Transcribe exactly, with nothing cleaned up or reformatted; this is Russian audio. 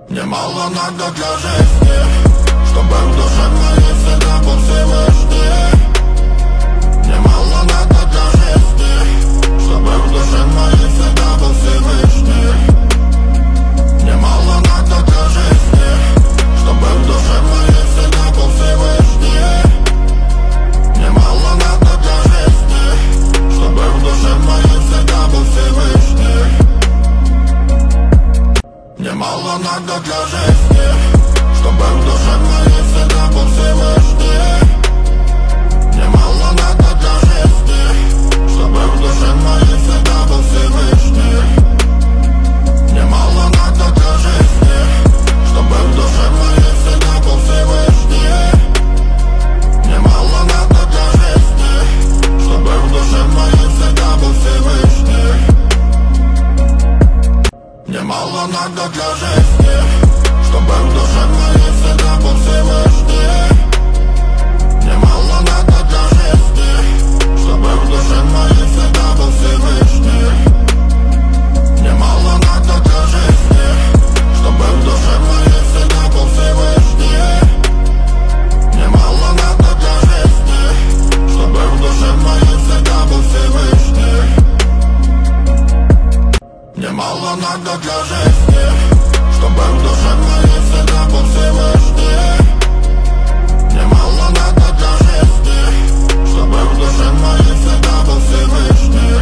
Немало надо для жизни, чтобы в душе моей всегда был Всевышний. Немало надо для жизни, чтобы в душе моей всегда был Всевышний. Немало надо для жизни, чтобы в душе моей всегда был Всевышний. Немало надо для жизни, чтобы в душе моей всегда был Всевышний. Немало надо для жизни, чтобы в душе моей всегда был Всевышний. Немало надо для жизни, чтобы в душе моей всегда был Всевышний. Немало надо для жизни, чтобы в душе моей всегда был Всевышний. Немало надо для жизни, чтобы в душе моей всегда был Всевышний. Немало надо для жизни, чтобы в душе моей всегда был Всевышний. Немало надо для жизни, чтобы в душе моей всегда был Всевышний. Немало надо для жизни, чтобы в душе моей всегда был Всевышний. Немало надо для жизни, чтобы в душе моей всегда был Всевышний. Немало надо для жизни, чтобы в душе моей всегда был Всевышний. Немало надо для жизни, чтобы в душе моей всегда был Всевышний.